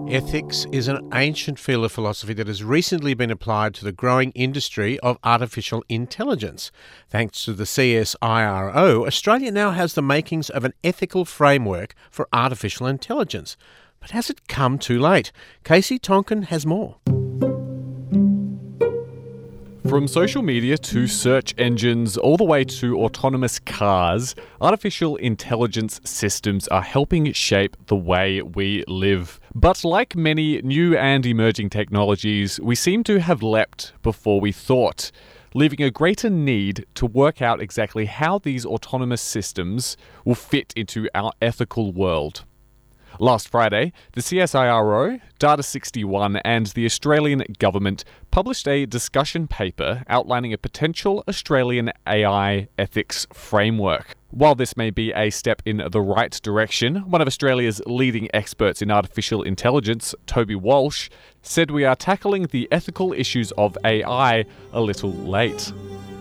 Ethics is an ancient field of philosophy that has recently been applied to the growing industry of artificial intelligence. Thanks to the CSIRO, Australia now has the makings of an ethical framework for artificial intelligence. But has it come too late? Casey Tonkin has more. From social media to search engines, all the way to autonomous cars, artificial intelligence systems are helping shape the way we live. But like many new and emerging technologies, we seem to have leapt before we thought, leaving a greater need to work out exactly how these autonomous systems will fit into our ethical world. Last Friday, the CSIRO, Data61 and the Australian Government published a discussion paper outlining a potential Australian AI ethics framework. While this may be a step in the right direction, one of Australia's leading experts in artificial intelligence, Toby Walsh, said we are tackling the ethical issues of AI a little late.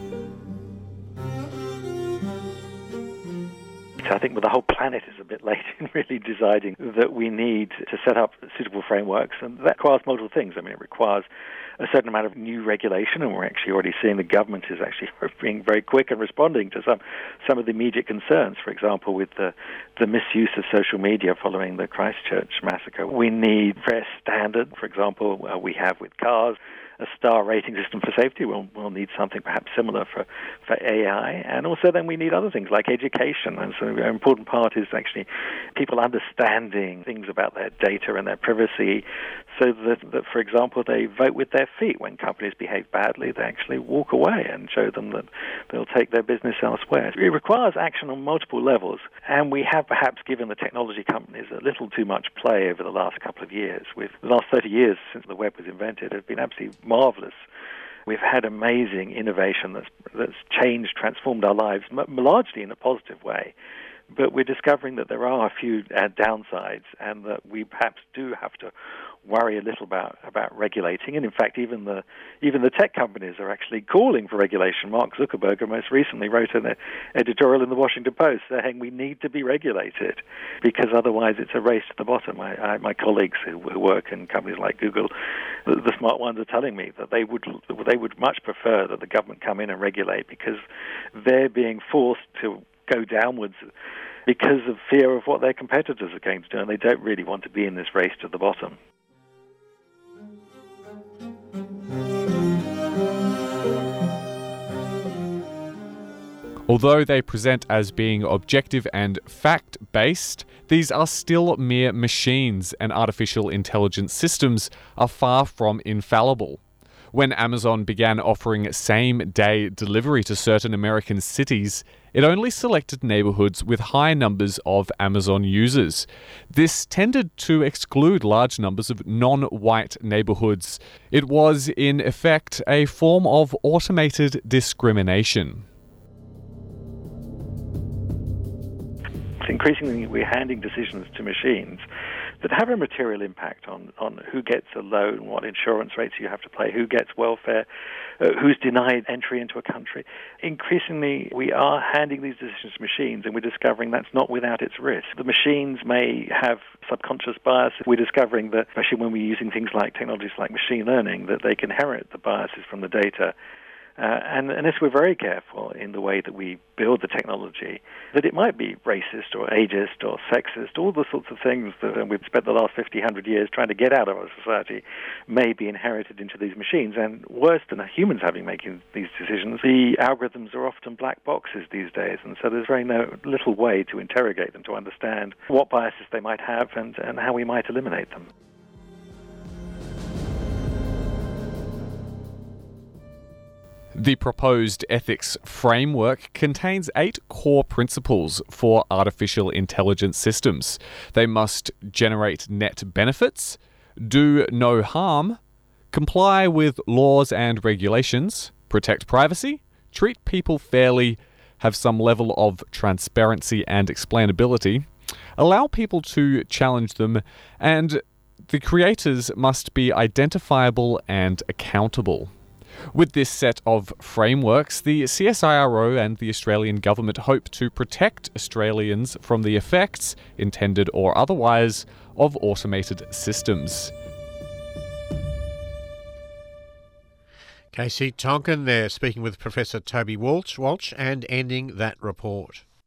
I think the whole planet is a bit late in really deciding that we need to set up suitable frameworks, and that requires multiple things. I mean, it requires a certain amount of new regulation, and we're actually already seeing the government is actually being very quick and responding to some of the immediate concerns. For example, with the misuse of social media following the Christchurch massacre. We need fair standard, for example, we have with cars, a star rating system for safety. We'll need something perhaps similar for AI. And also then we need other things like education. And so an important part is actually people understanding things about their data and their privacy so that, for example, they vote with their feet. When companies behave badly, they actually walk away and show them that they'll take their business elsewhere. It requires action on multiple levels. And we have perhaps given the technology companies a little too much play over the last couple of years. With the last 30 years since the web was invented have been absolutely marvelous. We've had amazing innovation that's changed, transformed our lives, largely in a positive way. But we're discovering that there are a few downsides, and that we perhaps do have to worry a little about regulating. And in fact, even the tech companies are actually calling for regulation. Mark Zuckerberg most recently wrote an editorial in the Washington Post saying we need to be regulated because otherwise it's a race to the bottom. My colleagues who work in companies like Google, the smart ones, are telling me that they would much prefer that the government come in and regulate because they're being forced to go downwards because of fear of what their competitors are going to do, and they don't really want to be in this race to the bottom. Although they present as being objective and fact-based, these are still mere machines, and artificial intelligence systems are far from infallible. When Amazon began offering same-day delivery to certain American cities, it only selected neighborhoods with high numbers of Amazon users. This tended to exclude large numbers of non-white neighborhoods. It was, in effect, a form of automated discrimination. Increasingly, we're handing decisions to machines that have a material impact on who gets a loan, what insurance rates you have to pay, who gets welfare, who's denied entry into a country. Increasingly, we are handing these decisions to machines, and we're discovering that's not without its risk. The machines may have subconscious bias. We're discovering that, especially when we're using things like technologies like machine learning, that they can inherit the biases from the data. And unless we're very careful in the way that we build the technology, that it might be racist or ageist or sexist, all the sorts of things that we've spent the last 50, 100 years trying to get out of our society may be inherited into these machines. And worse than humans making these decisions, the algorithms are often black boxes these days. And so there's very little way to interrogate them, to understand what biases they might have and how we might eliminate them. The proposed ethics framework contains 8 core principles for artificial intelligence systems. They must generate net benefits, do no harm, comply with laws and regulations, protect privacy, treat people fairly, have some level of transparency and explainability, allow people to challenge them, and the creators must be identifiable and accountable. With this set of frameworks, the CSIRO and the Australian government hope to protect Australians from the effects, intended or otherwise, of automated systems. Casey Tonkin there, speaking with Professor Toby Walsh and ending that report.